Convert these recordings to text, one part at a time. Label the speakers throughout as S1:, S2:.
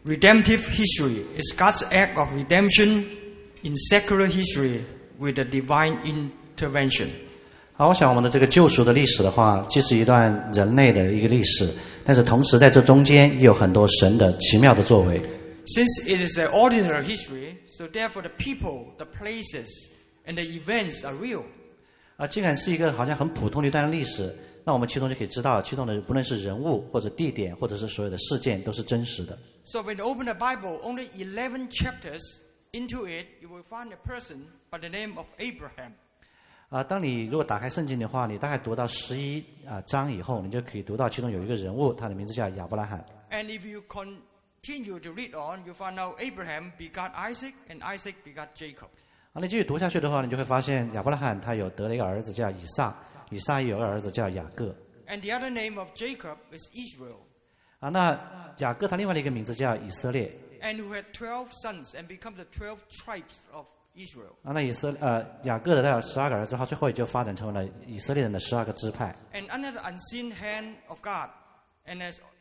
S1: Redemptive history is God's act of redemption in secular history with a divine intervention.
S2: 好，我想我们的这个救赎的历史的话，既是一段人类的一个历史，但是同时在这中间也有很多神的奇妙的作为。
S1: Since it is an ordinary history, so therefore the people, the places, and the events are real.
S2: 既然是一个好像很普通的一段历史，那我们其中就可以知道，其中的不论是人物或者地点，或者是所有的事件，都是真实的。
S1: So when you open the Bible, only 11 chapters into it, you will find a person by the name of Abraham.
S2: 当你如果打开圣经的话，你大概读到11章以后，你就可以读到其中有一个人物，他的名字叫亚伯拉罕。
S1: And if you continue to read on, you find out Abraham begot Isaac, and Isaac begot Jacob.
S2: 你继续读下去的话，你就会发现亚伯拉罕他有得了一个儿子叫以撒，以撒也有个儿子叫雅各。
S1: And the other name of Jacob is Israel.
S2: 那雅各他另外的一个名字叫以色列。
S1: And who had 12 sons and become the 12 tribes of Israel.
S2: 那雅各的他有12个儿子，他最后也就发展成为了以色列人的12个支派。
S1: And under the unseen hand of God, and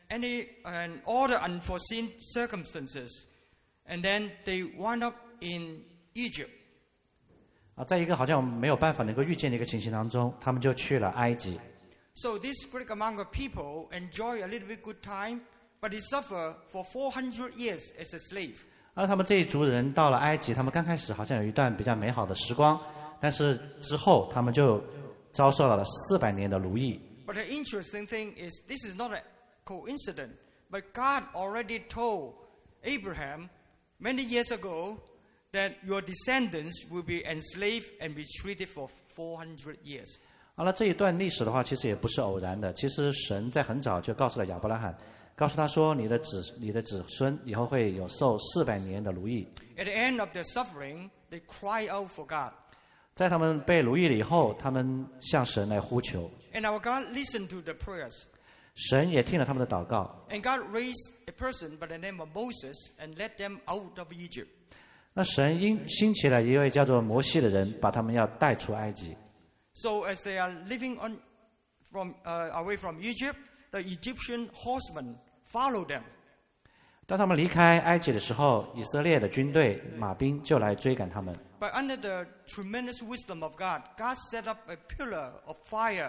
S1: all the unforeseen circumstances, and then they wound up in Egypt.
S2: 在一个好像没有办法能够预见的一个情形当中，他们就去了埃及。
S1: So this great amount of people enjoy a little bit good time, but they suffer for 400 years as a slave.
S2: 他们这一族人到了埃及，他们刚开始好像有一段比较美好的时光，但是之后他们就遭受了400年的奴役。
S1: But the interesting thing is, this is not a coincidence, but God already told Abraham many years ago that your descendants will be enslaved and be treated for 400 years.
S2: 那这一段历史的话，其实也不是偶然的。其实神在很早就告诉了亚伯拉罕，告诉他说，你的子孙以后会有受400年的奴役。
S1: At the end of their suffering, they cry out for God.
S2: 在他们被奴役了以后，他们向神来呼求。
S1: And our God listened to the prayers.
S2: 神也听了他们的祷告。
S1: And God raised a person by the name of Moses and led them out of Egypt.
S2: 那神兴起了一位叫做摩西的人，把他们要带出埃及。
S1: So as they are living away from Egypt, the Egyptian horsemen follow them.
S2: 当他们离开埃及的时候，以色列的军队马兵就来追赶他们。
S1: But under the tremendous wisdom of God, God set up a pillar of fire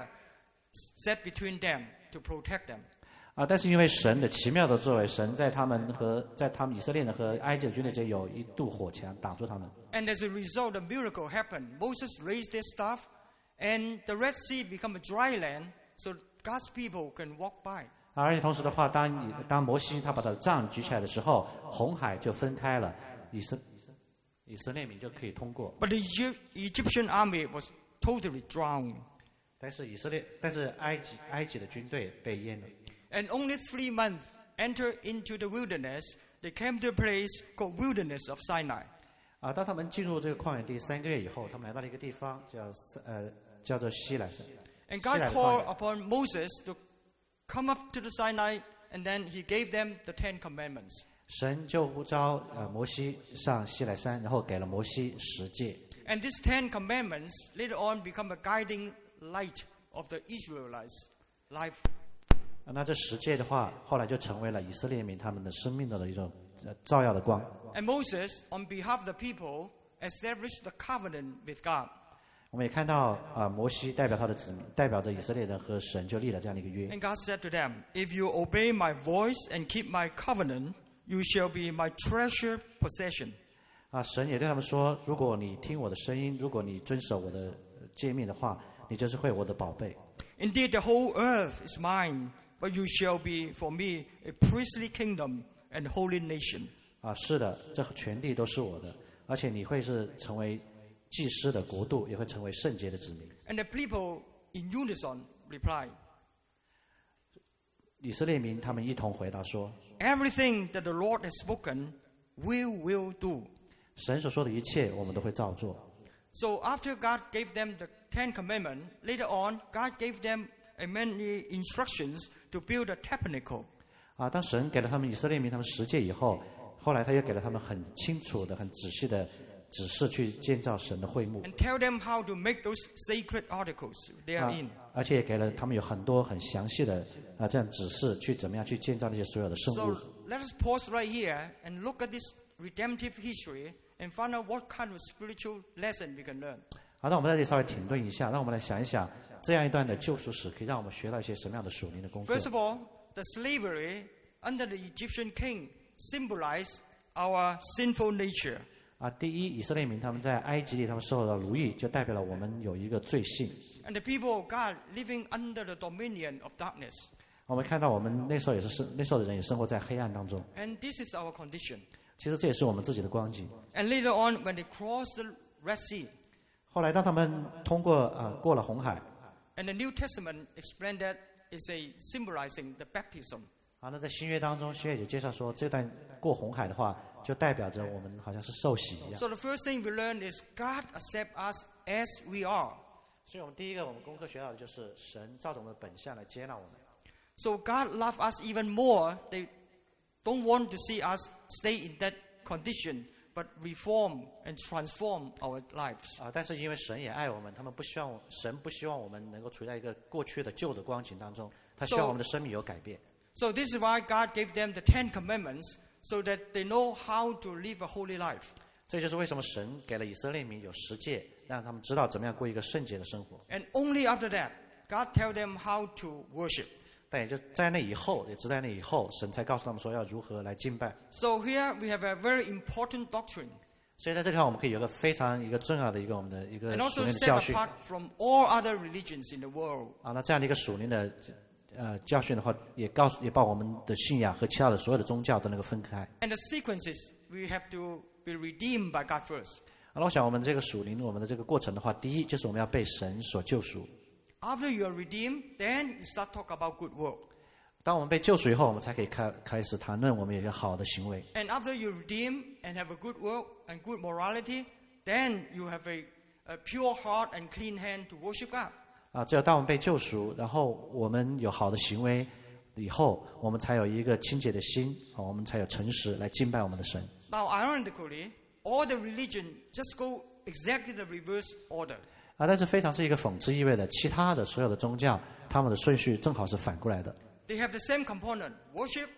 S1: set between them to protect them.
S2: 但是因为神的奇妙的作为，神在他们以色列人和埃及的军队之间有一堵火墙挡住他们。
S1: And as a result, a miracle happened. Moses raised their staff, and the Red Sea became a dry land, so God's people can walk by.
S2: 而且同时的话，当摩西他把他的杖举起来的时候，红海就分开了，以色列民就可以通过。
S1: But the Egyptian army was totally drowned.
S2: 但是埃及的军队被淹了。
S1: And only 3 months enter into the wilderness, they came to a place called Wilderness of Sinai.
S2: 当他们进入这个旷野地3个月以后，他们来到了一个地方叫做西乃山。
S1: And God called upon Moses to come up to the Sinai, and then he gave them the 10 commandments.
S2: 神就呼召摩西上西乃山，然后给了摩西10诫。
S1: And these 10 commandments later on become a guiding light of the Israelites' life.
S2: 那这10诫的话，后来就成为了以色列民他们的生命的一种照耀的光。
S1: And Moses, on behalf of the people, established the covenant with God.
S2: 我们也看到摩西代表他的子民，代表着以色列人和神就立了这样的一个约。
S1: And God said to them, "If you obey my voice and keep my covenant, you shall be my treasured possession."
S2: 神也对他们说，如果你听我的声音，如果你遵守我的诫命的话，你就是会我的宝贝。
S1: Indeed, the whole earth is mine, but you shall be for me a priestly kingdom and holy nation.
S2: 是的，这全地都是我的，而且你会是成为祭司的国度，也会成为圣洁的子民。
S1: And the people in unison replied.
S2: 以色列民他们一同回答说
S1: Everything that the Lord has spoken, we will do.
S2: 神所说的一切我们都会照做。
S1: So after God gave them the 10 commandments, later on, God gave them many instructions to build a tabernacle.
S2: 当神给了他们以色列民他们10诫以后，后来他又给了他们很清楚的、很仔细的指示去建造神的会幕。
S1: And tell them how to make those sacred articles therein.
S2: 而且也给了他们有很多很详细的这样指示去怎么样去建造那些所有的圣物。
S1: let us pause right here and look at this redemptive history and find out what kind of spiritual lesson we can learn.
S2: 好，那我们在这里稍微停顿一下，让我们来想一想，这样一段的救赎史可以让我们学到一些什么样的属灵的功课。
S1: First of all, the slavery under the Egyptian king symbolized our sinful nature.
S2: 第一，以色列民他们在埃及里他们受到奴役，就代表了我们有一个罪性。
S1: And the people of God living under the dominion of darkness.
S2: 我们看到我们那时候那时候的人也生活在黑暗当中。
S1: And this is our condition.
S2: 其实这也是我们自己的光景。
S1: And later on, when they crossed the Red Sea,
S2: 后来当他们通过过了红海，
S1: and the New Testament explained that it's a symbolizing the baptism.
S2: 那在新约当中，新约也介绍说，这段过红海的话，就代表着我们好像是受洗一样。
S1: So the first thing we learn is God accepts us as we are.
S2: 所以我们第一个我们功课学到的就是神照着我们的本相来接纳我们。
S1: So God loves us even more. They don't want to see us stay in that condition, but reform and transform our lives.
S2: 但是因为神也爱我们，神不希望我们能够处在一个过去的旧的光景当中，他希望我们的生命有改变。
S1: So this is why God gave them the 10 commandments, so that they know how to live a holy life.
S2: 这就是为什么神给了以色列民有10诫，让他们知道怎么样过一个圣洁的生活。
S1: And only after that, God tell them how to worship.
S2: 但也就在那以后，也只在那以后，神才告诉他们说要如何来敬拜。
S1: So here we have a very important doctrine,
S2: 所以在这地方，我们可以有一个重要的我们的一个
S1: and
S2: 属
S1: also
S2: 灵的
S1: set
S2: 教训。
S1: apart from all other religions in the world.
S2: 那这样的一个属灵的教训的话，也把我们的信仰和其他的所有的宗教都能够分开。
S1: And the sequence is we have to be redeemed by God first.
S2: 那我想我们这个属灵我们的这个过程的话，第一就是我们要被神所救赎。
S1: After you are redeemed, then you start talk about good work.
S2: 当我们被救赎以后，我们才可以开始谈论我们有一个好的行为。
S1: And after you redeem and have a good work and good morality, then you have a pure heart and clean hand to worship God.
S2: 只有当我们被救赎，然后我们有好的行为以后，我们才有一个清洁的心，我们才有诚实来敬拜我们的神。
S1: Now, ironically, all the religion just go exactly the reverse order.
S2: 但是非常是一个讽刺意味的，其他的所有的宗教，他们的顺序正好是反过来的。
S1: They have the same component: worship,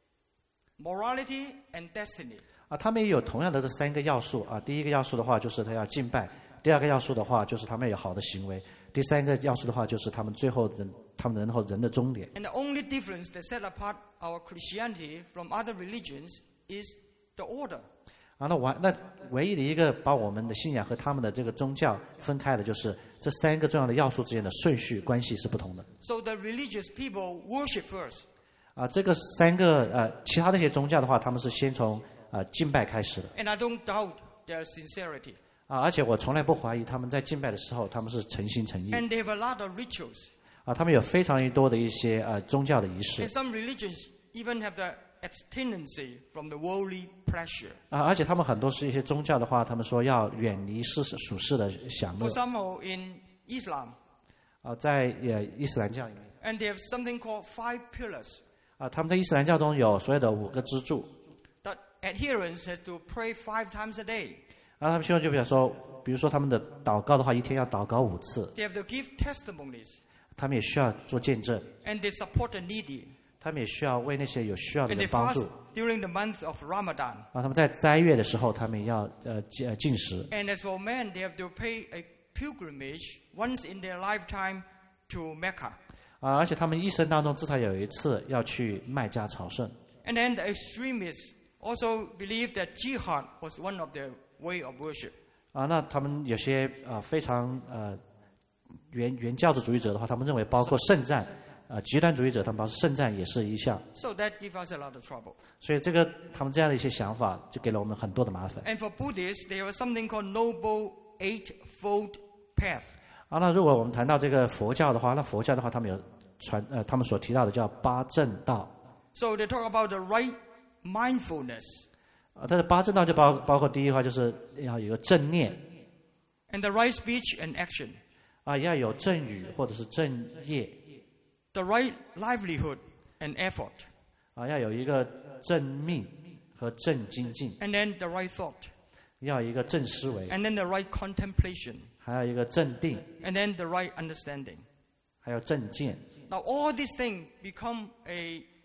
S1: morality, and destiny.
S2: 他们也有同样的这3个要素第一个要素的话就是他要敬拜，第二个要素的话就是他们有好的行为，第三个要素的话就是他们最后人的终点。
S1: And the only difference that set apart our Christianity from other religions is the order.
S2: 那唯一的一个把我们的信仰和他们的这个宗教分开的，就是这3个重要的要素之间的顺序关系是不同的。
S1: So the religious people worship first.
S2: 这个3个其他的一些宗教的话，他们是先从敬拜开始的。
S1: And I don't doubt their sincerity.
S2: 而且我从来不怀疑他们在敬拜的时候，他们是诚心诚意。
S1: And they have a lot of rituals.
S2: 他们有非常多的一些宗教的仪式。
S1: And some religions even have the abstinency from the worldly pleasure.
S2: 而且他们很多是一些宗教的话，他们说要远离属世的享乐。
S1: For example, in Islam,
S2: 在伊斯兰教里面，
S1: and they have something called 5 pillars.
S2: 他们在伊斯兰教中有所有的5个支柱。
S1: That adherents has to pray 5 times a day.
S2: 他们希望就比如说他们的祷告的话，一天要祷告5次。
S1: They have to give testimonies.
S2: 他们也需要做见证。
S1: And they support the needy.
S2: 他们也需要为那些有需要的
S1: And
S2: 人
S1: they
S2: 帮
S1: fast
S2: 助。
S1: during the month of Ramadan.
S2: 他们在斋月的时候，他们也要禁食。
S1: And as for men, they have to pay a pilgrimage once in their lifetime to Mecca.
S2: 而且他们一生当中至少有一次要去麦加朝圣。
S1: And then the extremists also believe that jihad was one of their way of worship.
S2: 那他们有些非常原教旨主义者的话，他们认为包括圣战，极端主义者他们包括圣战也是一项。
S1: So that gives us a lot of trouble.
S2: 所以他们这样的一些想法，就给了我们很多的麻烦。
S1: And for Buddhists, they have something called Noble Eightfold Path.
S2: 那如果我们谈到这个佛教的话，那佛教的话，他们他们所提到的叫八正道。
S1: So they talk about the right mindfulness.
S2: 但是八正道就包括第一话就是要有一个正念。
S1: And the right speech and action.
S2: 要有正语或者是正业。
S1: The right livelihood and effort.
S2: 要有一个正命和正精进。
S1: And then the right thought.
S2: 要有一个正思维。
S1: And then the right contemplation.
S2: 还有一个正定。
S1: And then the right understanding.
S2: 还有正见。
S1: Now all these things become a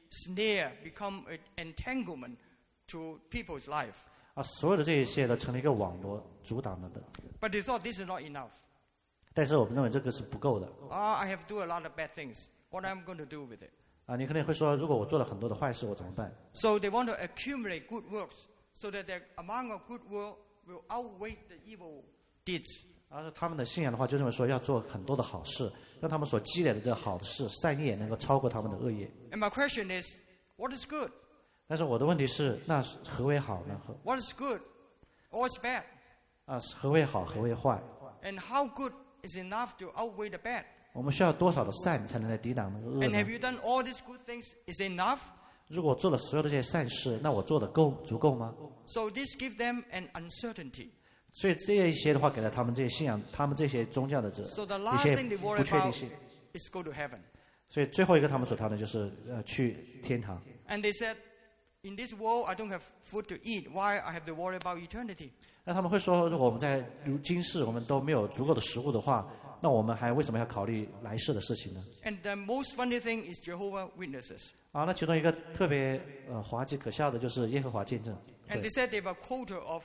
S1: snare, become an entanglement to people's life.
S2: 所有的这一切都成了一个网络，阻挡了的。
S1: But they thought this is not enough.
S2: 但是我们认为这个是不够的。
S1: I have do a lot of bad things. What am I going to do with it?
S2: 你可能会说，如果我做了很多的坏事，我怎么办？
S1: So they want to accumulate good works, so that the amount of good work will outweigh the evil deeds.
S2: 他们的信仰的话，就认为说要做很多的好事，让他们所积累的这个好事、善业能够超过他们的恶业。
S1: And my question is, what is good?
S2: 但是我的问题是，那何为好呢？
S1: What is good? Or is bad?
S2: 何为好，何为坏？
S1: And how good is enough to outweigh the bad?
S2: 我们需要多少的善才能来抵挡那个恶
S1: And
S2: 呢？
S1: have you done all these good things? Is it enough?
S2: 如果我做了所有的这些善事，那我做的足够吗？
S1: So this gives them an uncertainty.
S2: 所以这一些的话，给了他们这些信仰，他们这些宗教的这
S1: So the
S2: 一
S1: last
S2: 些
S1: thing they
S2: 不
S1: worry
S2: 确定
S1: about
S2: 性。
S1: is go to heaven.
S2: 所以最后一个他们所谈的就是去天堂。
S1: And they said, in this world I don't have food to eat. Why I have to worry about eternity?
S2: 那他们会说，如果我们在如今世我们都没有足够的食物的话，那我们还为什么要考虑来世的事情呢？
S1: And the most funny thing is Jehovah's Witnesses.
S2: 那其中一个特别滑稽可笑的就是耶和华见证。
S1: And they said they have a quota of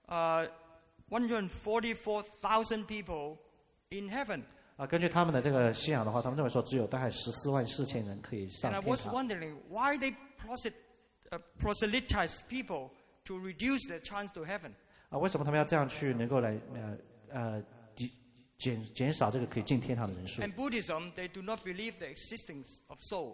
S1: 144,000 people in heaven.
S2: 根据他们的这个信仰的话，他们认为说只有大概144000人可以上
S1: And I
S2: 天
S1: was
S2: 堂。
S1: wondering why they proselytize people to reduce their chance to heaven.
S2: 为什么他们要这样去能够来减少这个可以进天堂的人数？
S1: And Buddhism, they do not believe the existence of soul.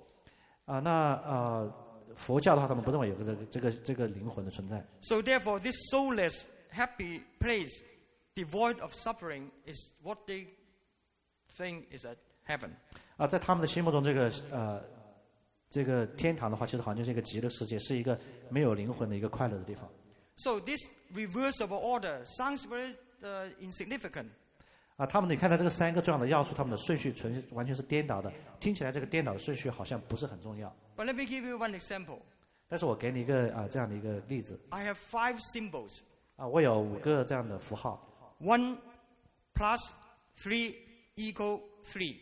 S2: 佛教的话，他们不认为有这个灵魂的存在。
S1: So therefore, this soulless, happy place, devoid of suffering, is what they think is a heaven.
S2: 在他们的心目中，这个天堂的话，其实好像就是一个极乐世界，是一个没有灵魂的一个快乐的地方。
S1: So this reverse of order sounds very insignificant.
S2: 他们你看到这个三个重要的要素，他们的顺序完全是颠倒的。听起来这个颠倒的顺序好像不是很重要。
S1: But let me give you one example.
S2: 但是我给你一个这样的一个例子。
S1: I have 5 symbols.
S2: 我有5个这样的符号。
S1: 1 plus 3 equal 3.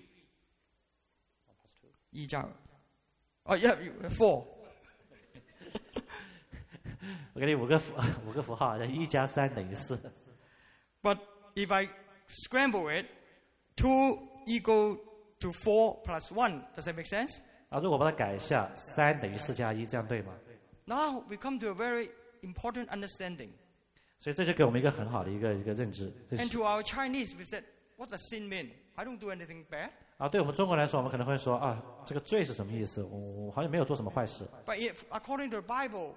S1: 1加2. Oh, yeah, 4.
S2: 我给你5个符号，1加3等于4。
S1: But if I scramble it, 2 equal to 4 plus 1. Does that make sense?
S2: 如果把它改一下，3等于4加1，这样对吗？
S1: Now we come to a very important understanding.
S2: 所以这就给我们一个很好的一个认知。
S1: And to our Chinese, we said, what does sin mean? I don't do anything bad.
S2: 对我们中国来说，我们可能会说这个罪是什么意思？我好像没有做什么坏事。
S1: But if, according to the Bible,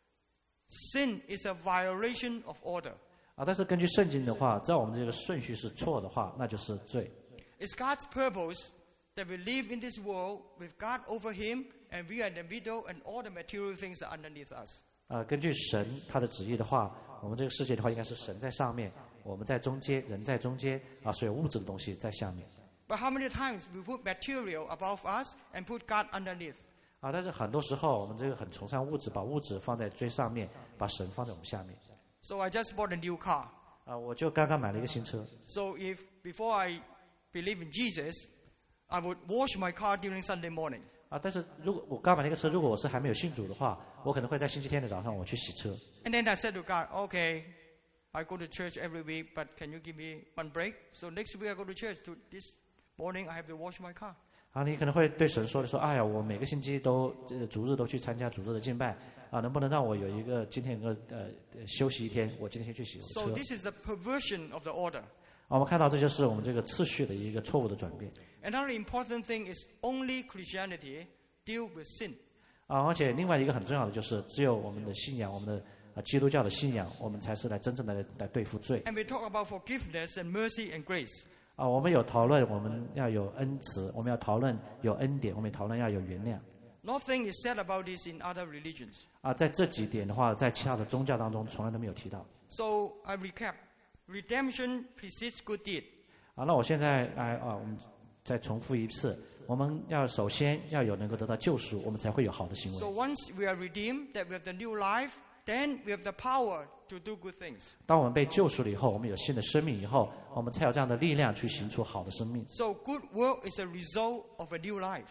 S1: sin is a violation of order.
S2: 但是根据圣经的话，只要我们这个顺序是错的话，那就是罪。
S1: It's God's purpose that we live in this world with God over Him, and we are in the middle, and all the material things are underneath us.
S2: 根据神他的旨意的话，我们这个世界的话，应该是神在上面，我们在中间，人在中间，所有物质的东西在下面。
S1: But how many times we put material above us and put God underneath?
S2: 但是很多时候我们这个很崇尚物质，把物质放在最上面，把神放在我们下面。
S1: So I just bought a new car.
S2: 我就刚刚买了一个新车。
S1: So if before I believe in Jesus, I would wash my car during Sunday morning.
S2: 但是如果我刚买了一个车，如果我是还没有信主的话，我可能会在星期天的早上我去洗车。
S1: And then I said to God, okay, I go to church every week, but can you give me one break? So next week I go to church. This morning I have to wash my car.
S2: 你可能会对神说哎呀，我每个星期都主日都去参加主日的敬拜能不能让我有一个今天有个休息一天？我今天先去洗车。
S1: So this is the perversion of the order.
S2: 我们看到这就是我们这个次序的一个错误的转变。
S1: Another important thing is only Christianity deal with sin.
S2: 而且另外一个很重要的就是，只有我们的信仰，我们的基督教的信仰，我们才是真正的来对付罪。
S1: And we talk about forgiveness and mercy and grace.
S2: 我们有讨论我们要有恩慈，我们要讨论有恩典，我们也讨论要有原谅。
S1: Nothing is said about this in other religions.
S2: 在这几点的话，在其他的宗教当中从来都没有提到。
S1: So I recap. Redemption precedes good deed.
S2: 那我现在我们再重复一次，我们首先要有能够得到救赎，我们才会有好的行为。
S1: So once we are redeemed, that we have the new life, then we have the power to do good things.
S2: 当我们被救赎了以后，我们有新的生命以后，我们才有这样的力量去行出好的生命。
S1: So good work is a result of a new life.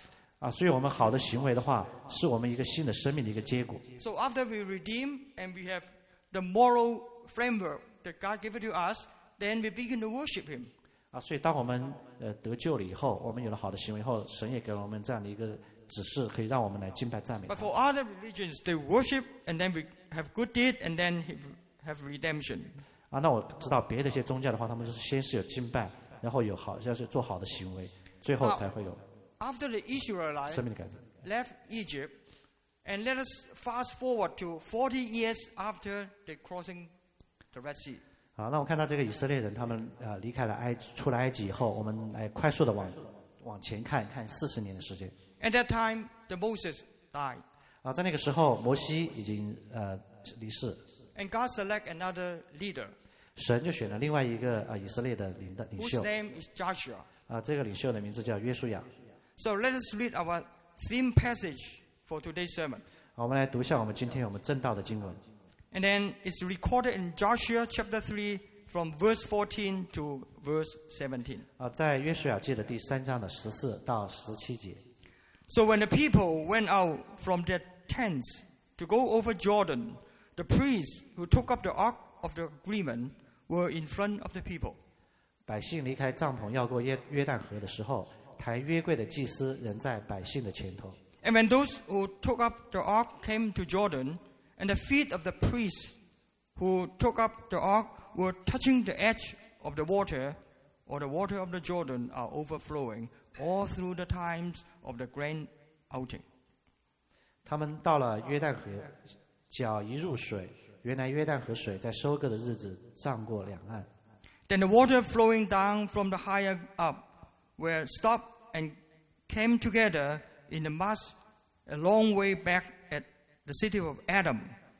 S2: 所以我们好的行为的话，是我们一个新的生命的一个结果。
S1: So after we redeem and we have the moral framework that God gave it to us, then we begin to worship Him.
S2: 所以当我们得救了以后，我们有了好的行为以后，神也给了我们这样的一个指示，可以让我们来敬拜赞美他。
S1: But for other religions, they worship and then we have good deed and then have redemption.
S2: 那我知道别的一些宗教的话，他们是先是有敬拜，然后有要是做好的行为，最后才会有
S1: After the Israelites
S2: 生命的改变。
S1: left Egypt, and let us fast forward to 40 years after they crossing the Red Sea.
S2: 好，那我看到这个以色列人他们离开了出了埃及以后，我们来快速的往前看40年的时间。
S1: At that time, the Moses died.
S2: 在那个时候，摩西已经离世。
S1: And God select another leader.
S2: 神就选了另外一个以色列的领袖。
S1: Whose name is Joshua.
S2: 这个领袖的名字叫约书亚。
S1: So let us read our theme passage for today's sermon.
S2: 我们来读一下我们今天我们正道的经文。
S1: And then it's recorded in Joshua chapter 3 from verse 14 to verse 17.
S2: 在约书亚记的第3章的14到17节。
S1: So when the people went out from their tents to go over Jordan, the priests who took up the ark of the agreement were in front of the people.
S2: 百姓离开帐篷要过约旦河的时候，抬约柜的祭司仍在百姓的前头。
S1: And when those who took up the ark came to Jordan, and the feet of the priests who took up the ark were touching the edge of the water, or the water of the Jordan are overflowing all through the times of the grand outing.
S2: 他们到了约旦河，脚一入水，原来约旦河水在收割的日子涨过两岸。
S1: Then the water flowing down from the higher up were stopped and came together in the mass a long way back at the city of Adam,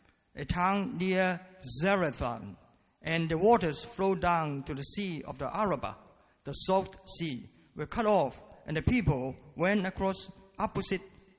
S1: a town near Zarethan, and the waters flowed down to the sea of the Arabah, the Salt Sea, were cut off, and the people went across opposite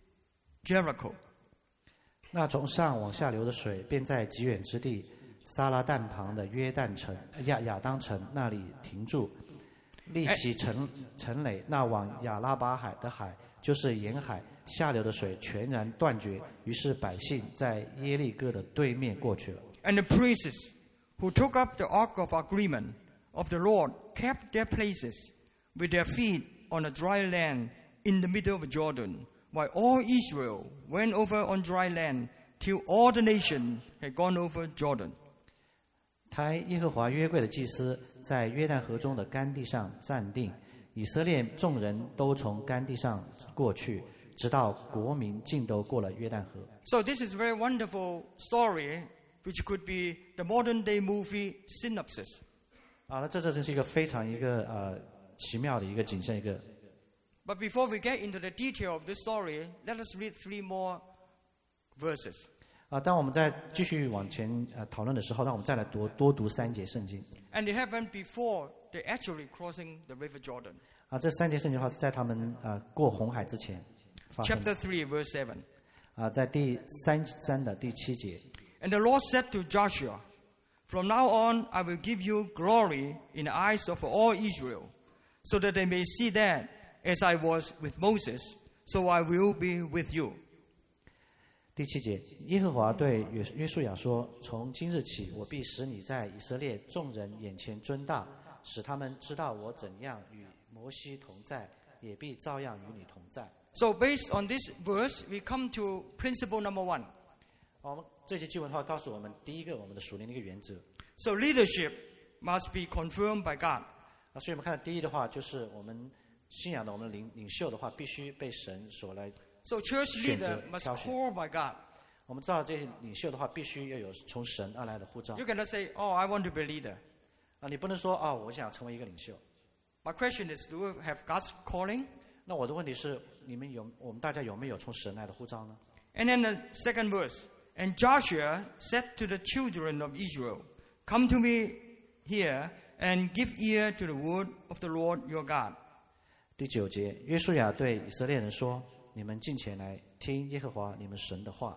S1: Jericho.
S2: 那从上往下流的水，便在极远之地撒拉旦旁的约旦城亚当城那里停住，立起城垒。那往亚拉巴海的海，就是沿海下流的水全然断绝。于是百姓在耶利哥的对面过去了。
S1: And the priests who took up the ark of agreement of the Lord kept their places with their feet on the dry land in the middle of Jordan, while all Israel went over on dry land till all the nation had gone over Jordan.
S2: 抬耶和华约柜的祭司在约旦河中的干地上站定，以色列众人都从干地上过去，直到国民尽都过了约旦河。
S1: So this is a very wonderful story, which could be the modern day movie synopsis.
S2: 那这真是一个非常奇妙的一个景象，一个。
S1: But before we get into the detail of this story, let us read 3 more verses.
S2: 当我们在继续往前讨论的时候，让我们再来多读3节圣经。
S1: And it happened before they actually crossing the river Jordan.
S2: 这3节圣经的话是在他们过红海之前发生的。
S1: Chapter 3, verse 7.
S2: 在第3章的第7节。
S1: And the Lord said to Joshua, From now on I will give you glory in the eyes of all Israel, so that they may see that as I was with Moses, so I will be with you.
S2: 第7节，耶和华对约书亚说：“从今日起，我必使你在以色列众人眼前尊大，使他们知道我怎样与摩西同在，也必照样与你同在。”
S1: So based on this verse, we come to principle number 1.
S2: 我们这些经文的话告诉我们，第一个我们的属灵的一个原则。
S1: So leadership must be confirmed by God.
S2: 所以我们看到第一的话，就是我们信仰的我们领袖的话，必须被神所来。
S1: So church leader must call by God.
S2: 我们知道这些领袖的话，必须要有从神而来的呼召。
S1: You cannot say, "Oh, I want to be a leader."
S2: 你不能说我想成为一个领袖。
S1: My question is, do we have God's calling?
S2: 那我的问题是，我们大家有没有从神来的呼召呢？
S1: And then the second verse, and Joshua said to the children of Israel, "Come to me here and give ear to the word of the Lord your God."
S2: 第9节，约书亚对以色列人说：“你们近前来听耶和华你们神的话。”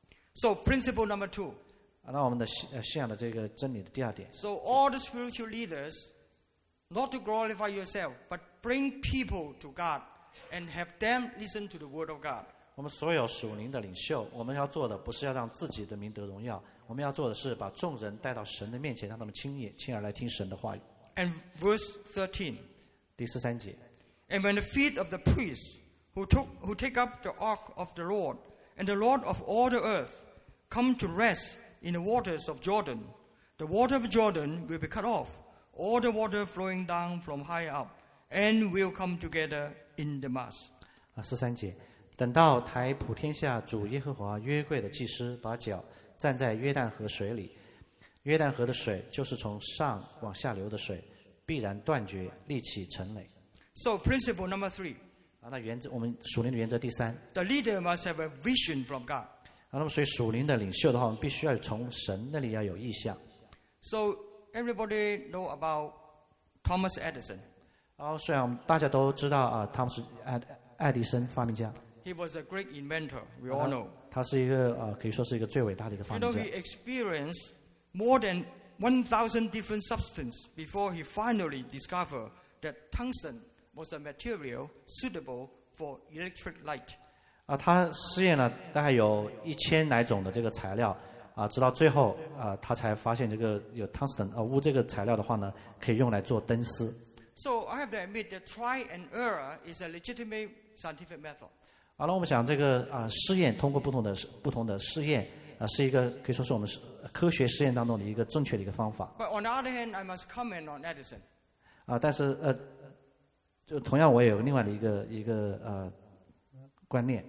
S1: So principle number 2.
S2: 那我们的信仰的这个真理的第2点。
S1: So all the spiritual leaders, not to glorify yourself, but bring people to God and have them listen to the word of God.
S2: 我们所有属灵的领袖，我们要做的不是要让自己的名得荣耀，我们要做的是把众人带到神的面前，让他们亲耳来听神的话语。
S1: And verse 13.
S2: 第13节。
S1: And when the feet of the priests who take up the ark of the Lord and the Lord of all the earth come to rest in the waters of Jordan, the water of Jordan will be cut off, all the water flowing down from high up, and will come together in the mass.
S2: 13节，等到抬普天下主耶和华约柜的祭司把脚站在约旦河水里，约旦河的水就是从上往下流的水，必然断绝，立起成垒。
S1: So principle number 3.
S2: 那原则，我们属灵的原则第3。
S1: The leader must have a vision from God.
S2: 那么所以属灵的领袖的话，我们必须要从神那里要有意向。
S1: So everybody know about Thomas Edison.
S2: 虽然我们大家都知道汤姆斯爱迪生发明家。
S1: He was a great inventor. We all know.
S2: 他是一个可以说是一个最伟大的一个发明家。
S1: He experienced more than 1,000 different substances before he finally discovered that tungsten was a material suitable for electric light.
S2: 他试验了大概有1000来种的这个材料直到最后他才发现这个有 tungsten 钨这个材料的话呢，可以用来做灯丝。
S1: So I have to admit that try and error is a legitimate scientific method.
S2: 那我们想这个试验，通过不同的试验是一个可以说是我们科学实验当中的一个正确的一个方法。
S1: But on the other hand, I must comment on Edison.
S2: 但是就同样我也有另外的一个观念。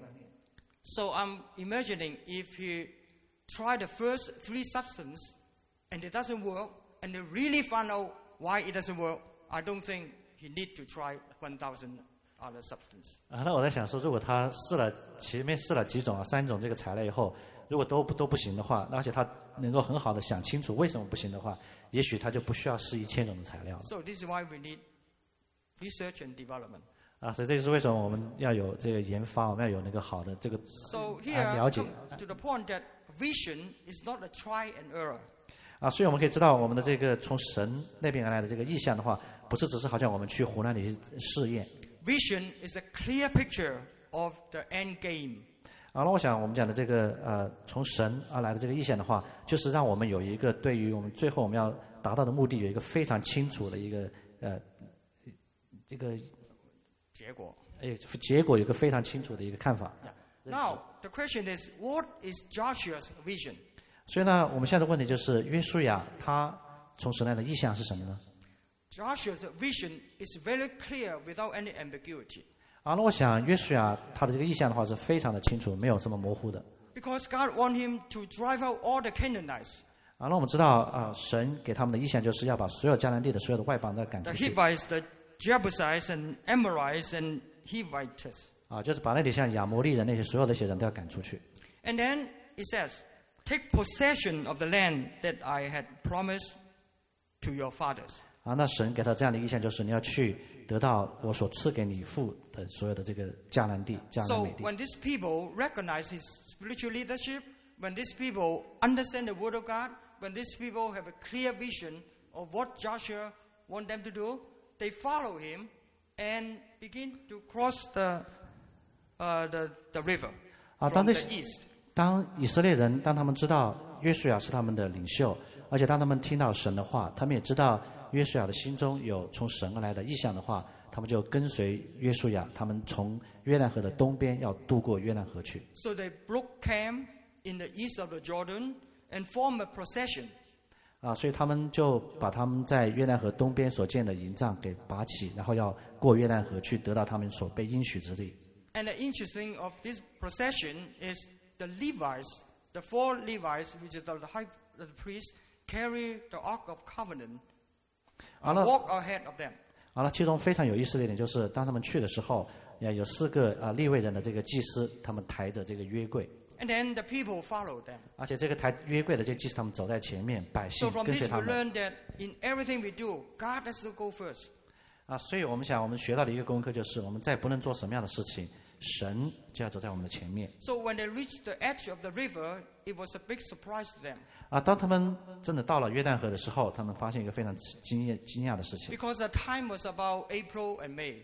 S1: So I'm imagining if he tried the first 3 substances and it doesn't work, and he really found out why it doesn't work, I don't think he need to try 1,000 other substances.
S2: 那我在想说，如果他前面试了几种3种这个材料以后，如果都不行的话，而且他能够很好的想清楚为什么不行的话，也许他就不需要试1000种的材料了。
S1: So this is why we need research and development.
S2: 所以这就是为什么我们要有这个研发，我们要有那个好的这个了解。
S1: So here, to the point that vision is not a try and error.
S2: 所以我们可以知道，我们的这个从神那边而来的这个意象的话，不是只是好像我们去湖南里试验。
S1: Vision is a clear picture of the end game.
S2: 那我想我们讲的这个从神而来的这个意象的话，就是让我们有一个对于我们最后我们要达到的目的有一个非常清楚的一个结果有一个非常清楚的一个看法。
S1: Now the question is, what is Joshua's vision?
S2: 所以呢，我们现在的问题就是约书亚他从神来的意象是什么呢？
S1: Joshua's vision is very clear without any ambiguity.
S2: 那我想约书亚他的这个意象的话是非常的清楚，没有这么模糊的。
S1: Because God want him to drive out all the Canaanites.
S2: 那我们知道神给他们的意象就是要把所有迦南地的所有的外邦都赶出
S1: The
S2: 去。
S1: Hivites, the Jebusites, and Amorites, and Hivites.
S2: 就是把那里像亚摩利人那些所有的一些人都要赶出去。
S1: And then it says, take possession of the land that I had promised to your fathers.
S2: 那神给他这样的意象就是你要去得到我所赐给你父的所有的这个迦南地、迦南
S1: So
S2: 美地。
S1: when these people recognize his spiritual leadership, when these people understand the word of God, when these people have a clear vision of what Joshua want them to do, they follow him and begin to cross the river from the east.
S2: 当以色列人当他们知道约书亚是他们的领袖，而且当他们听到神的话，他们也知道约书亚的心中有从神而来的意象的话，他们就跟随约书亚，他们从约旦河的东边要渡过约旦河去。
S1: So they broke camp in the east of the Jordan and formed a procession.
S2: 所以他们就把他们在约旦河东边所建的营帐给拔起，然后要过约旦河去得到他们所被应许之地。
S1: And the interesting of this procession is the Levites, the 4 Levites, which is the priests, carry the Ark of Covenant and walk ahead of them.
S2: 那其中非常有意思的一点就是，当他们去的时候，有4个利未人的这个祭司，他们抬着这个约柜。
S1: And then the people follow them.
S2: 而且这个抬约柜的这个祭司，他们走在前面，百姓
S1: So from
S2: 跟随
S1: this
S2: 他
S1: we
S2: 们。
S1: learn that in everything we do, God has to go first.
S2: 所以我们学到的一个功课就是，我们在不论做什么样的事情，神就要走在我们的前面。
S1: So when they reached the edge of the river, it was a big surprise to them.
S2: 当他们真的到了约旦河的时候，他们发现一个非常惊讶的事情。
S1: Because the time was about April and May.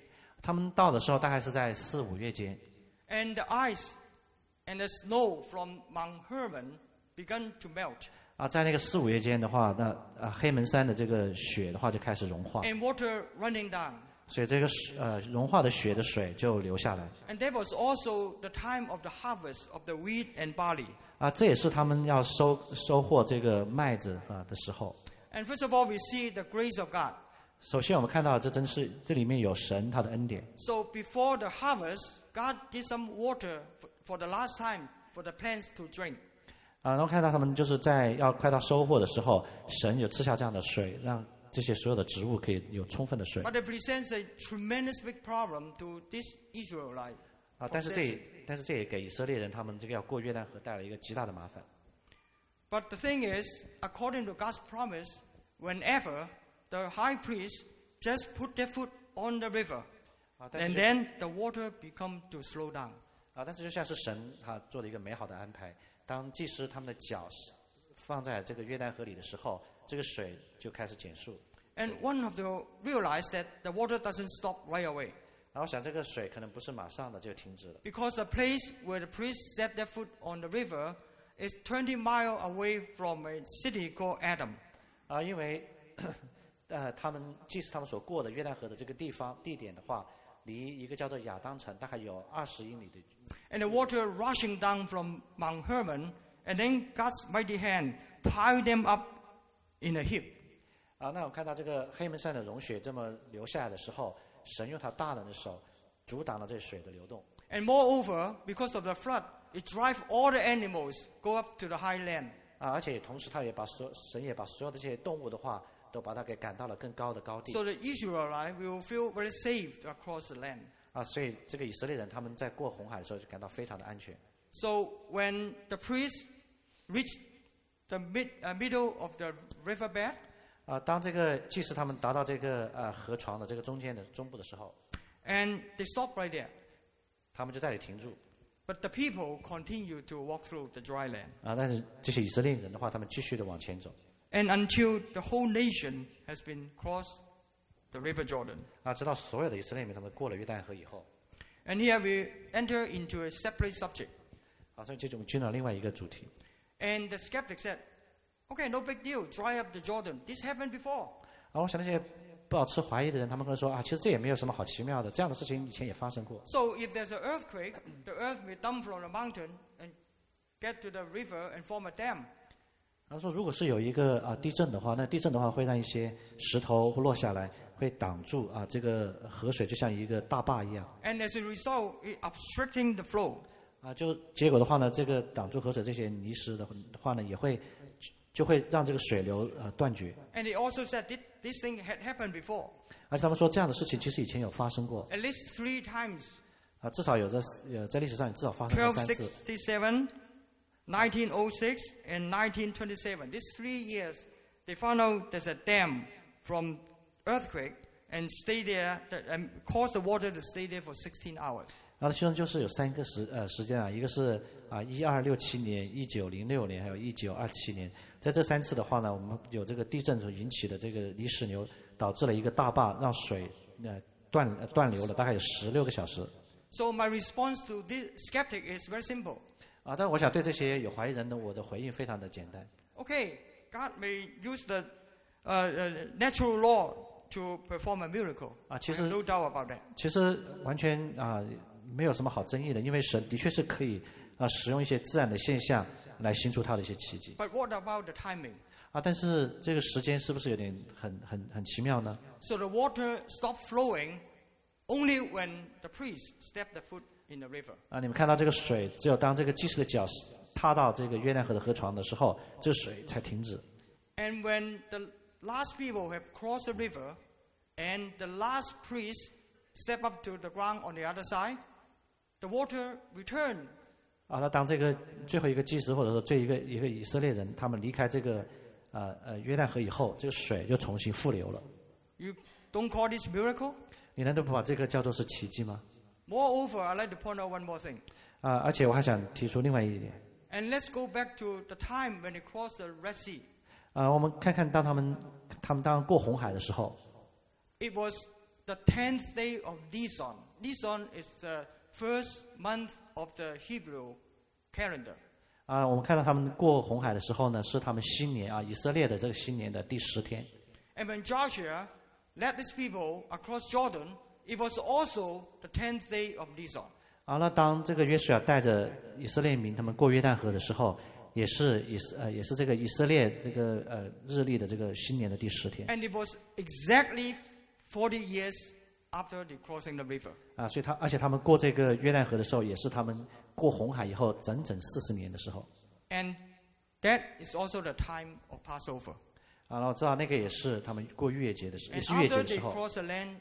S2: 他们到的时候大概是在4、5月间。
S1: And the ice and the snow from Mount Hermon began to melt.
S2: 在那个4、5月间的话，那黑门山的这个雪的话就开始融化。
S1: And water running down.
S2: 所以这个融化的雪的水就流下来。
S1: And that was also the time of the harvest of the wheat and barley.
S2: 这也是他们要收获这个麦子的时候。
S1: And first of all, we see the grace of God.
S2: 首先，我们看到这里面有神他的恩典。
S1: So before the harvest, God did some water for the last time for the plants to drink.
S2: 然后看到他们就是在要快到收获的时候，神有赐下这样的水，让这些所有的植物可以有充分的水。
S1: But it presents a tremendous big problem to this Israelite.
S2: 但是这也给以色列人他们这个要过约旦河带来一个极大的麻烦。
S1: But the thing is, according to God's promise, whenever the high priest just put their foot on the river, and then the water become to slow down.
S2: 但是就像是神做了一个美好的安排，当祭司他们的脚放在这个约旦河里的时候，这个水就开始减速。
S1: And one of them realized that the water doesn't stop right away.
S2: 然后想这个水可能不是马上的就停止了。
S1: Because the place where the priests set their foot on the river is 20 miles away from a city called Adam.
S2: 因为他们祭司他们所过的约旦河的这个地点的话，离一个叫做亚当城大概有20英里的。
S1: And the water rushing down from Mount Hermon, and then God's mighty hand piled them up in a heap.
S2: 那我看到这个黑门山的融雪这么流下来的时候，神用他大能的手阻挡了这水的流动。
S1: And moreover, because of the flood, it drive all the animals go up to the high land.
S2: 而且同时神也把所有的这些动物的话都把它给赶到了更高的高地。
S1: So the Israelites will feel very safe across the land.
S2: 所以这个以色列人他们在过红海的时候就感到非常的安全。
S1: So when the priests reached the middle of the riverbed,
S2: 当这个祭司他们达到这个河床的这个中部的时候
S1: and they stopped right there.
S2: 他们就在这里停住。
S1: But the people continue to walk through the dry land.
S2: 但是这些以色列人的话，他们继续的往前走。
S1: And until the whole nation has been crossed the river Jordan.
S2: 直到所有的以色列人他们过了约旦河以后。
S1: And here we enter into a separate subject.
S2: 所以这种进入了另外一个主题。
S1: And the skeptic said, "Okay, no big deal. Dry up the Jordan. This happened before."
S2: 我想那些抱持怀疑的人，他们会说其实这也没有什么好奇妙的，这样的事情以前也发生过。
S1: So if there's an earthquake, the earth will dump from the mountain and get to the river and form a dam.
S2: 他说，如果是有一个地震的话，那地震的话会让一些石头落下来，会挡住这个河水，就像一个大坝一样。
S1: And as a result, it obstructing the flow.
S2: 就结果的话呢，这个挡住河水这些泥石的话呢，就会让这个水流断绝。
S1: And he also said this thing had happened before.
S2: 而且他们说这样的事情其实以前有发生过。
S1: At least 3 times.
S2: 至少在历史上至少发生过3次。
S1: 1267, 1906, and 1927. These 3 years, they found out there's a dam from earthquake and stay there and cause the water to stay there for 16 hours.
S2: 然后其中就是有3个时间一个是1267年、1906年，还有1927年。在这3次的话呢，我们有这个地震所引起的这个泥石流，导致了一个大坝，让水断流了，大概有16个小时。
S1: So my response to this skeptic is very simple.
S2: 但我想对这些有怀疑人的，我的回应非常的简单。
S1: Okay, God may use the natural law to perform a miracle.
S2: 其实
S1: no doubt about that.
S2: 其实完全没有什么好争议的，因为神的确是可以使用一些自然的现象来行出他的一些奇迹。
S1: But what about the timing?
S2: 但是这个时间是不是有点很奇妙呢？
S1: So the water stopped flowing only when the priest stepped the foot in the river.
S2: 你们看到这个水，只有当这个祭司的脚踏到这个约旦河的河床的时候，这个水才停止。
S1: And when the last people have crossed the river, and the last priest step up to the ground on the other side, the water returned.
S2: 那当这个最后一个祭司或者说最一个以色列人，他们离开这个约旦河以后，这个水就重新复流了。
S1: You don't call this miracle?
S2: 你难道不把这个叫做是奇迹吗？
S1: Moreover, I'd like to point out one more thing.
S2: 而且我还想提出另外一点。
S1: And let's go back to the time when they crossed the Red Sea.
S2: 我们看看当他们当过红海的时候，
S1: It was the 10th day of Nisan. Nisan is the first month of the Hebrew calendar.
S2: 我们看到他们过红海的时候呢，是他们新年以色列的这个新年的第10天。
S1: And when Joshua led his people across Jordan, it was also the 10th day of Nisan.
S2: 那当这个约书亚带着以色列民他们过约旦河的时候，也是这个以色列这个日历的这个新年的第10天。
S1: And it was exactly 40 years after the crossing the river.
S2: 所以而且他们过这个约旦河的时候，也是他们过红海以后整整40年的时候。
S1: And that is also the time of Passover.
S2: 然后知道那个也是他们过逾越节的时候，也
S1: And
S2: 是逾越节
S1: after
S2: 的时
S1: they
S2: 候。
S1: cross the land,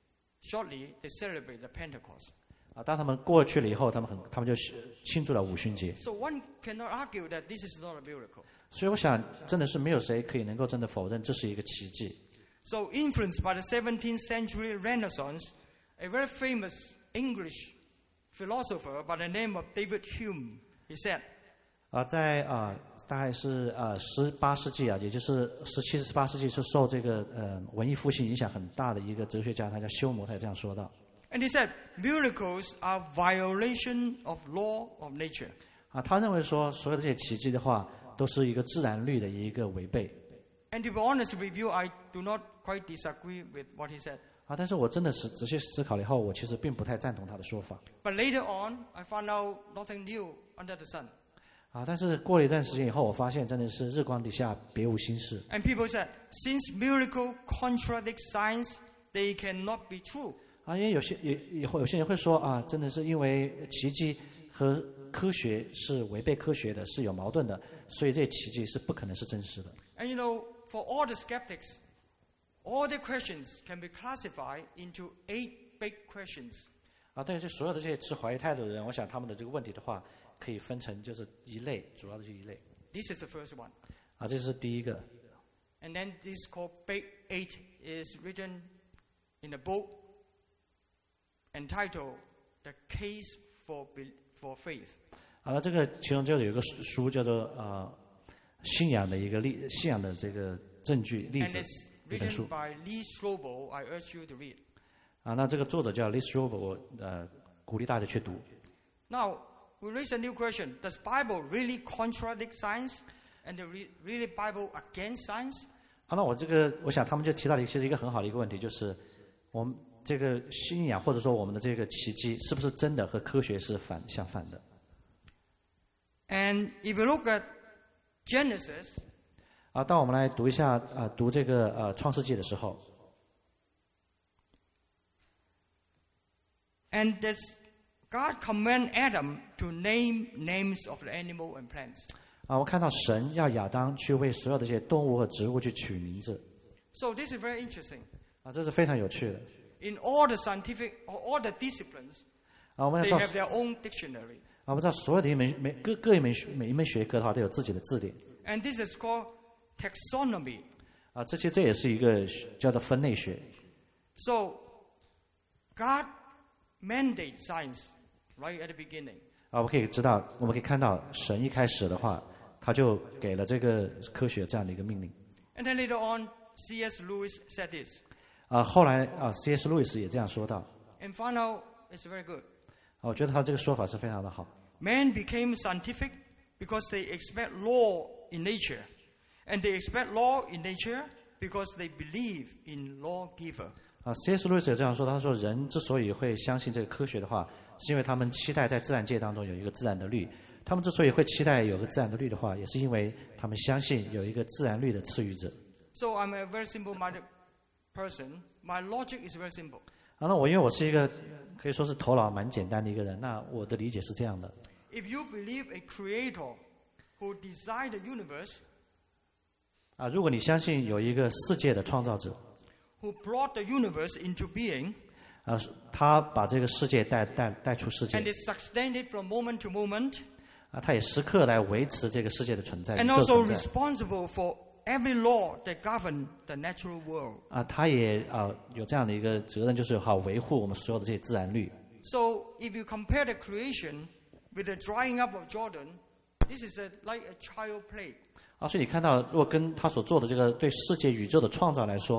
S1: shortly they celebrate the Pentecost.
S2: 当他们过去了以后，他们就庆祝了五旬节。
S1: So one cannot argue that this is not a miracle.
S2: 所以我想，真的是没有谁可以能够真的否认这是一个奇迹。
S1: So influenced by the 17th century Renaissance, a very famous English philosopher by the name of David Hume, he said,
S2: 在大概是18世纪也就是17、18世纪是受这个文艺复兴影响很大的一个哲学家，他叫休谟，他也这样说到。
S1: And he said, miracles are violation of law of nature.
S2: 他认为说所有的这些奇迹的话，都是一个自然律的一个违背。
S1: And to be honest with you, I do not quite disagree with what he said.
S2: 但是我真的是仔细思考了以后，我其实并不太赞同他的说法。
S1: But later on, I found out nothing new under the sun.
S2: 但是过了一段时间以后，我发现真的是日光底下别无新事。
S1: And people said, since miracle contradicts science, they cannot be true.
S2: 因为有些人会说真的是因为奇迹和科学是违背科学的，是有矛盾的，所以这奇迹是不可能是真实的。
S1: And you know, for all the skeptics, all the questions can be classified into 8 big questions.
S2: 但是所有的这些持怀疑态度的人，我想他们的这个问题的话，可以分成就是一类，主要的是一类。
S1: This is the first one.
S2: 这是第一个。
S1: And then this called Big 8 is written in a book entitled The Case for Faith.
S2: 那这个其中就有一个书叫做信仰的这个证据例
S1: And
S2: 子
S1: it's
S2: 这本
S1: written
S2: 书。
S1: by Lee Strobel. I urge you to read.
S2: 那这个作者叫 Lee Strobel， 我鼓励大家去读。
S1: Now, we raise a new question. Does Bible really contradict science? And the really Bible against science?
S2: 那我想他们就提到了其实一个很好的一个问题，就是我们这个信仰或者说我们的这个奇迹，是不是真的和科学是相反的？
S1: And if you look at Genesis,
S2: 当我们来读一下读这个创世纪的时候，
S1: and this God command Adam to name names of the animal and plants.
S2: 我看到神要亚当去为所有的这些动物和植物去取名字。
S1: So this is very interesting.
S2: 这是非常有趣的。
S1: In all the scientific or all the disciplines,
S2: 我们
S1: they
S2: 要
S1: have their own dictionary.
S2: 我们知道所有的每一门学科的话都有自己的字典。
S1: And this is called taxonomy.
S2: 这也是一个叫做分类学。
S1: So God mandates science right at the beginning.
S2: 我们可以看到神一开始的话，他就给了这个科学这样的一个命令。
S1: And then later on, C.S. Lewis said this.
S2: 后来C.S. 路易斯也这样说到。
S1: And found out it's very good.
S2: 我觉得他这个说法是非常的好。
S1: Man became scientific because they expect law in nature. And they expect law in nature because they believe in lawgiver.
S2: C.S. 路易斯也这样说，他说人之所以会相信这个科学的话，是因为他们期待在自然界当中有一个自然的律。他们之所以会期待有个自然的律的话，也是因为他们相信有一个自然律的赐予者。
S1: So I'm a very simple-minded person. My logic is very simple.
S2: 因为我是一个可以说是头脑蛮简单的一个人，那我的理解是这样的。
S1: If you believe a creator who designed the universe,
S2: 如果你相信有一个世界的创造者，
S1: who brought the universe into being,
S2: 他把这个世界带出世界，
S1: and is sustained it from moment to moment,
S2: 他也时刻来维持这个世界的存在，
S1: and
S2: 宇宙
S1: also
S2: 存在。
S1: responsible for every law that govern the natural world.
S2: 他也有这样的一个责任，就是好维护我们所有的这些自然律。
S1: So if you compare the creation with the drying up of Jordan, this is like a child play.
S2: 所以你看到，如果跟他所做的这个对世界宇宙的创造来说，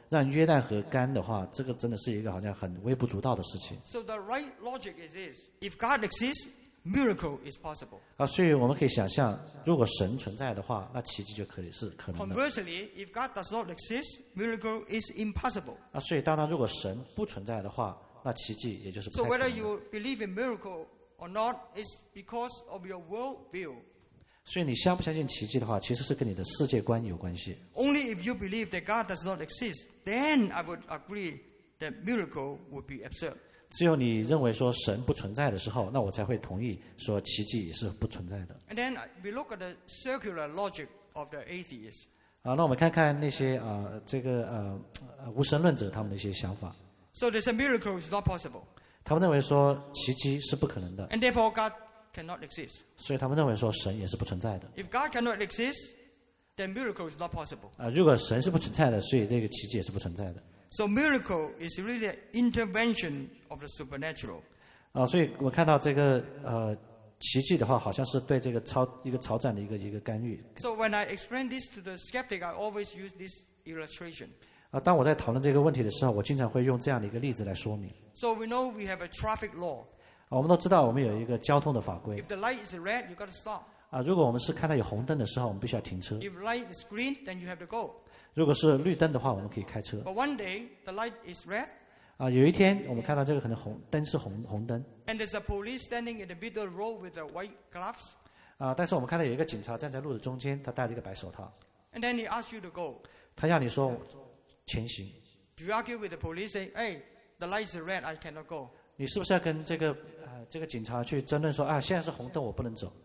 S2: 让约旦河干的话，这个真的是一个好像很微不足道的事情。
S1: So the right logic is this: if God exists, miracle is possible.
S2: 所以我们可以想象，如果神存在的话，那奇迹就可能的。
S1: Conversely, if God does not exist, miracle is impossible.
S2: 所以当然，如果神不存在的话，那奇迹也就是不
S1: So
S2: 太可
S1: whether
S2: 能的。
S1: you believe in miracle or not is because of your worldview.
S2: 所以你相不相信奇迹的话，其实是跟你的世界观有关系。
S1: Only if you believe that God does not exist, then I would agree that miracle would be absurd.
S2: 只有你认为说神不存在的时候，那我才会同意说奇迹也是不存在的。
S1: And then we look at the circular logic of the atheists.
S2: 那我们看看那些无神论者他们的一些想法。
S1: So they say miracle is not possible.
S2: 他们认为说奇迹是不可能的，
S1: And therefore God cannot exist.
S2: 所以他们认为说神也是不存在的。
S1: If God cannot exist, then miracle is not possible.
S2: 如果神是不存在的，所以这个奇迹也是不存在的。
S1: So miracle is really an intervention of the supernatural.
S2: 所以我看到这个奇迹的话，好像是对这个一个超赞的一个干预。
S1: So when I explain this to the skeptic, I always use this illustration.
S2: 当我在讨论这个问题的时候，我经常会用这样的一个例子来说明。
S1: So we know we have a traffic law.
S2: 我们都知道我们有一个交通的法规。
S1: If the light is red, you got to stop.
S2: 如果我们是看到有红灯的时候，我们必须要停车。
S1: If light is green, then you have to go.
S2: 如果是绿灯的话，我们可以开车。
S1: But one day the light is red,
S2: 有一天我们看到这个可能红灯是红灯，
S1: and there's a police standing in the middle row with the white gloves,
S2: 但是我们看到有一个警察站在路的中间，他戴着一个白手套，
S1: and then he asks you to go.
S2: 他让你说前行。
S1: Do you argue with the police, say, "Hey, the light is red, I cannot go"?
S2: 你是不是要跟这个警察去争论说现在是红灯，我不能走？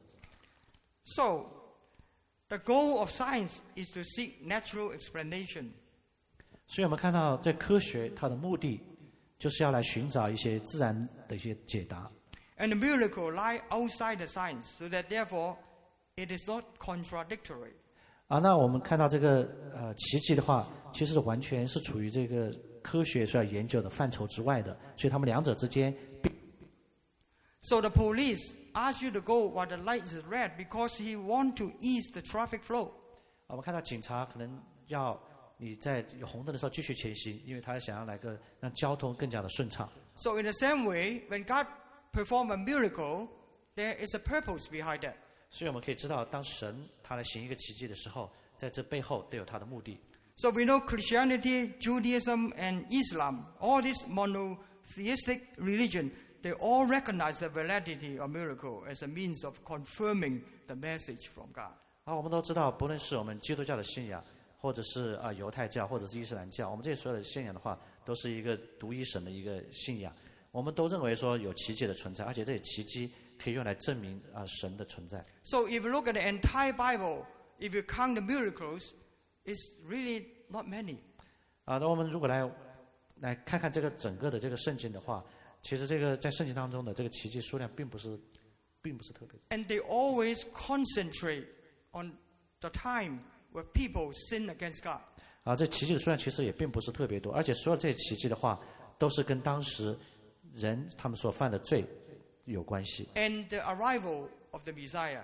S1: So, the goal of science is to seek natural explanation.
S2: 所以我们看到这科学它的目的就是要来寻找一些自然的一些解答。
S1: And the miracle lie outside the science, so that therefore it is not contradictory.
S2: 那我们看到这个奇迹的话，其实完全是处于这个科学所要研究的范畴之外的，所以他们两者之间。
S1: So the police ask you to go while the light is red because he want to ease the traffic flow.
S2: 我们看到警察可能要你在有红灯的时候继续前行，因为他想要让交通更加的顺畅。
S1: So in the same way, when God perform a miracle, there is a purpose behind that.
S2: 所以我们可以知道，当神他来行一个奇迹的时候，在这背后都有他的目的。
S1: So we know Christianity, Judaism, and Islam, all these monotheistic religion, they all recognize the validity of miracle as a means of confirming the message from God.
S2: 我们都知道，不论是我们基督教的信仰，或者是犹太教，或者是伊斯兰教，我们这些所有的信仰的话，都是一个独一神的一个信仰。我们都认为说有奇迹的存在，而且这些奇迹可以用来证明神的存在。
S1: So if you look at the entire Bible, if you count the miracles, it's really not many.
S2: 那我们如果来看看这个整个的这个圣经的话，其实这个在圣经当中的这个奇迹数量并不是特别。
S1: And they always concentrate on the time where people sin against God.
S2: 这奇迹的数量其实也并不是特别多，而且所有这些奇迹的话，都是跟当时人他们所犯的罪有关系。
S1: And the arrival of the Messiah.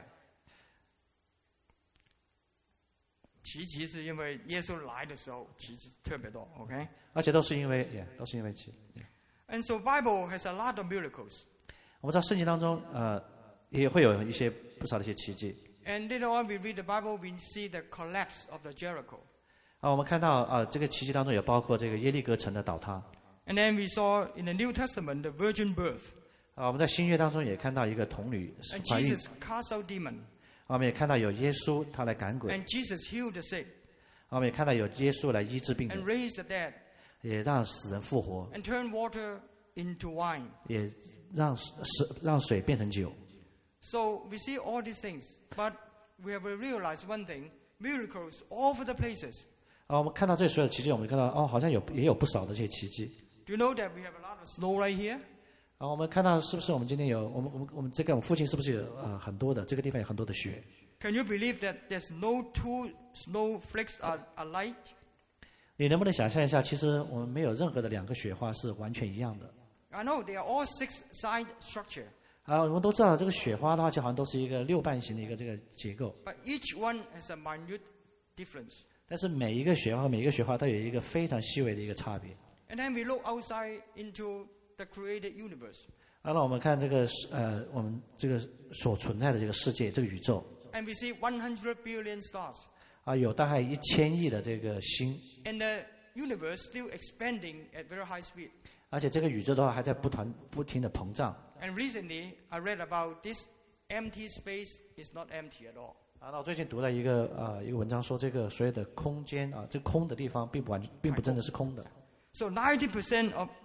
S1: 奇迹是因为耶稣来的时候奇迹特别多 ，OK？
S2: 而且都是因为奇。
S1: And so Bible has a lot of miracles.
S2: 我们知道圣经当中也会有不少的一些奇迹。
S1: And later on we read the Bible, we see the collapse of the Jericho.
S2: 我们看到这个奇迹当中也包括这个耶利哥城的倒塌。
S1: And then we saw in the New Testament the virgin birth.
S2: 我们在新约当中也看到一个童女
S1: And
S2: 怀孕。
S1: Jesus cast out demon.
S2: 我们也看到有耶稣他来赶鬼。
S1: And Jesus healed the sick.
S2: 我们也看到有耶稣来医治病
S1: And
S2: 人，
S1: raised the dead.
S2: 也让死人复活，
S1: And turned water into wine.
S2: 也让水变成酒。
S1: So we see all these things. But we have realized one thing, miracles all over the places.
S2: 我们看到这所有奇迹，我们看到好像也有不少的这些奇迹。
S1: Do you know that we have a lot of snow right here?
S2: 我们看到是不是我们今天有我们这个附近是不是有很多的这个地方有很多的雪？
S1: Can you believe that there's no two snowflakes are alike?
S2: 你能不能想象一下，其实我们没有任何的两个雪花是完全一样的。
S1: I know they are all six-side structure.
S2: 我们都知道这个雪花的话，就好像都是一个6瓣形的一个这个结构。
S1: But each one has a minute difference.
S2: 但是每一个学化和每一个学化都有一个非常细微的一个差别。
S1: And then we look outside into the created universe.
S2: 那我们看这个我们这个所存在的这个世界，这个宇宙。
S1: And we see 100 billion stars.
S2: 有大概1000亿的这个星。
S1: And the universe still expanding at very high speed.
S2: 而且这个宇宙的话还在不停的膨胀。
S1: And recently, I read about this empty space is not empty at all.
S2: 那我最近读了一个文章说，这个所有的空间这个空的地方并不真的是空的。
S1: So 90% of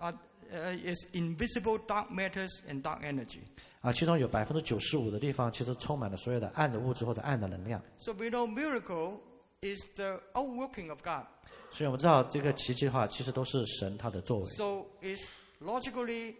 S1: is invisible dark matters and dark energy.
S2: 其中有95%的地方其实充满了所有的暗的物质或者暗的能量。
S1: So we know miracle is the outworking of God.
S2: 所以我们知道这个奇迹的话，其实都是神他的作为。
S1: So it's logically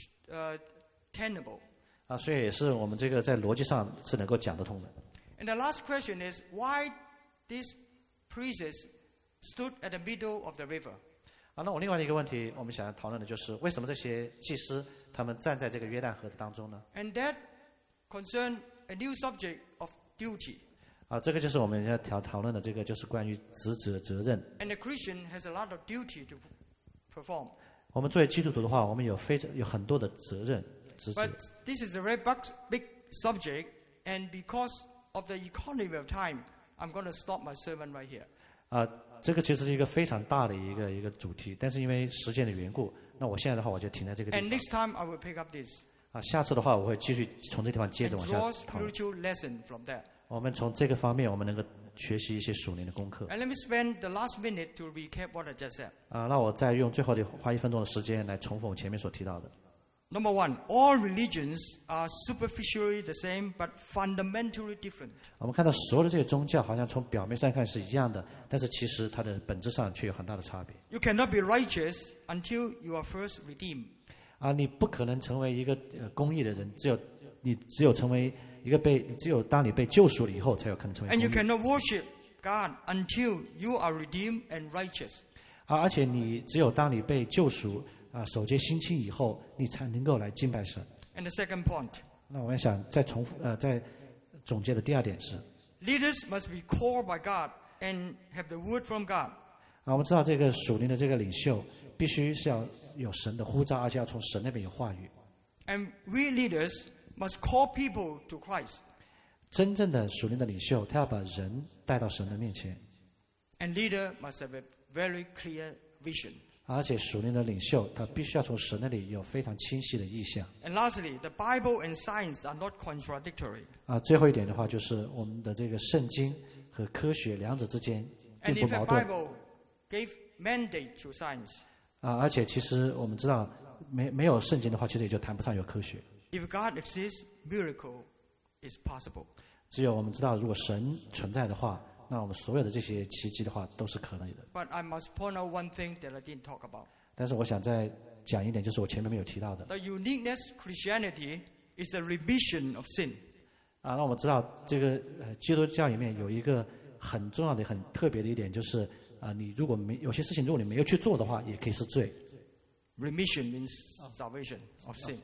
S1: tenable.
S2: 所以也是我们这个在逻辑上是能够讲得通的。
S1: And the last question is why these priests stood at the middle of the river?
S2: 那我另外一个问题，我们想要讨论的就是为什么这些祭司他们站在这个约旦河的当中呢？
S1: And that concern a new subject of duty.
S2: 这个就是我们要讨论的这个就是关于职责的责任。
S1: And the Christian has a lot of duty to perform.
S2: 我们作为基督徒的话，我们有很多的责任职责。
S1: But this is a very big subject, and because of the economy of time, I'm going to stop my sermon right here.
S2: 这个其实是一个非常大的一个主题，但是因为时间的缘故，那我现在的话我就停在这个地
S1: And
S2: 方。
S1: next time I will pick up this
S2: 下次的话我会继续从这地方接
S1: and
S2: 着往
S1: draw
S2: 下讨论。
S1: spiritual lesson from that.
S2: 我们从这个方面，我们能够学习一些属灵的功课。
S1: And let me spend the last minute to recap what I just said.
S2: 那我再用最后的花1分钟的时间来重复我前面所提到的。
S1: Number one, all religions are superficially the same, but fundamentally different.
S2: 我们看到所有的这些宗教，好像从表面上看是一样的，但是其实它的本质上却有很大的差别。
S1: You cannot be righteous until you are first redeemed.
S2: 你不可能成为一个公义的人，只有成为一个只有当你被救赎了以后，才有可能成为
S1: And
S2: 公
S1: you
S2: 义。
S1: cannot worship God until you are redeemed and righteous.
S2: 而且你只有当你被救赎守戒心清以后，你才能够来敬拜神。
S1: And the second point,
S2: 那我想再重复再总结的第二点是，
S1: leaders must be called by God and have the word from God.
S2: 我们知道这个属灵的这个领袖必须是要有神的呼召，而且要从神那边有话语。
S1: And we leaders must call people to Christ.
S2: 真正的属灵的领袖，他要把人带到神的面前。
S1: And leader must have a very clear vision.
S2: 而且属灵的领袖，他必须要从神那里有非常清晰的意向。
S1: And lastly, the Bible and science are not contradictory.
S2: 最后一点的话，就是我们的这个圣经和科学两者之间并
S1: And
S2: 不
S1: if the
S2: 矛盾。
S1: Bible gave mandate to science,
S2: 而且其实我们知道，没有圣经的话，其实也就谈不上有科学。
S1: if God exists, miracle is possible.
S2: 只有我们知道，如果神存在的话，那我们所有的这些奇迹的话都是可能的。
S1: But I must point out one thing that I didn't talk about.
S2: 但是我想再讲一点，就是我前面没有提到的。
S1: The uniqueness Christianity is the remission of sin.
S2: 那我们知道这个基督教里面有一个很重要的、很特别的一点，就是你如果有些事情，如果你没有去做的话，也可以是罪。
S1: Remission means salvation of sin.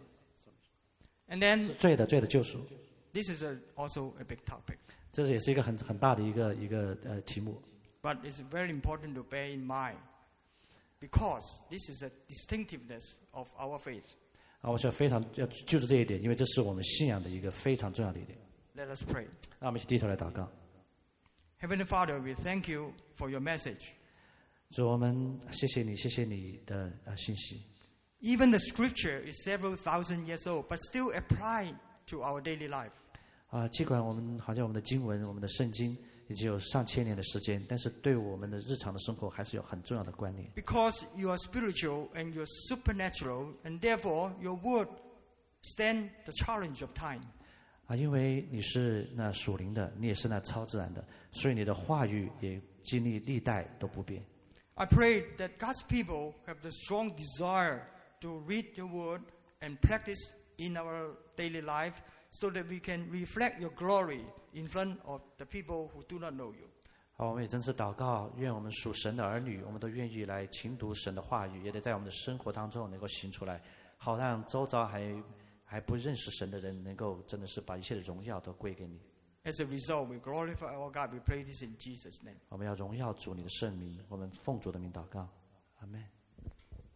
S1: And then
S2: 罪的救赎，
S1: this is also a big topic.
S2: 这也是一个很大的一个题目。
S1: But it's very important to bear in mind because this is a distinctiveness of our faith.
S2: 我想非常要记住这一点，因为这是我们信仰的一个非常重要的一点。
S1: Let us pray.
S2: 那我们一起低头来祷告。
S1: Heavenly Father, we thank you for your message.
S2: 主，我们谢谢你的信息。
S1: Even the scripture is several thousand years old, but still applied to our daily life.
S2: 尽管我们好像我们的经文、我们的圣经已经有上千年的时间，但是对我们的日常的生活还是有很重要的观念。
S1: Because you are spiritual and you're supernatural, and therefore your word stand the challenge of time.
S2: 因为你是那属灵的，你也是那超自然的，所以你的话语也经历历代都不变。
S1: I pray that God's people have the strong desire to read your word and practice in our daily life so that we can reflect your glory in front of the people who do not know you.
S2: 我们也真是祷告，愿我们属神的儿女，我们都愿意来勤读神的话语，也得在我们的生活当中能够行出来，好让周遭还不认识神的人，能够真的是把一切的荣耀都归给你。
S1: As a result, we glorify our God. We pray this in Jesus' name.
S2: 我们要荣耀主你的圣名，我们奉主的名祷告，阿门。